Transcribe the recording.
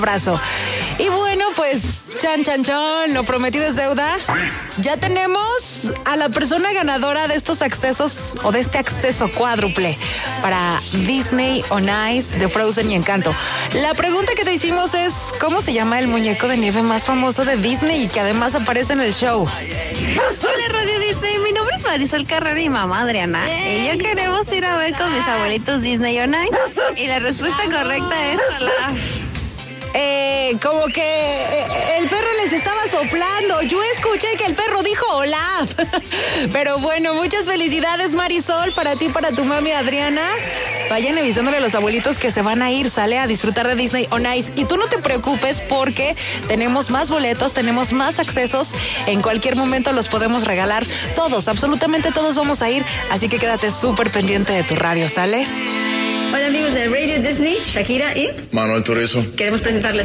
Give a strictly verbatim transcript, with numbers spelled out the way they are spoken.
Abrazo. Y bueno, pues, chan, chan, chan, lo prometido es deuda. Ya tenemos a la persona ganadora de estos accesos, o de este acceso cuádruple para Disney on Ice de Frozen y Encanto. La pregunta que te hicimos es, ¿cómo se llama el muñeco de nieve más famoso de Disney y que además aparece en el show? Hola, Radio Disney, mi nombre es Marisol Carrera y mamá Adriana. Y yo queremos ir a ver con mis abuelitos Disney on Ice. Y la respuesta correcta es hola. Eh, como que eh, el perro les estaba soplando. Yo escuché que el perro dijo hola. Pero bueno, muchas felicidades, Marisol, para ti, para tu mami Adriana. Vayan avisándole a los abuelitos que se van a ir, sale a disfrutar de Disney on Ice. Y tú no te preocupes porque tenemos más boletos, tenemos más accesos. En cualquier momento los podemos regalar. Todos, absolutamente todos vamos a ir. Así que quédate súper pendiente de tu radio, ¿sale? Hola amigos de Radio Disney, Shakira y Manuel Turizo. queremos presentarles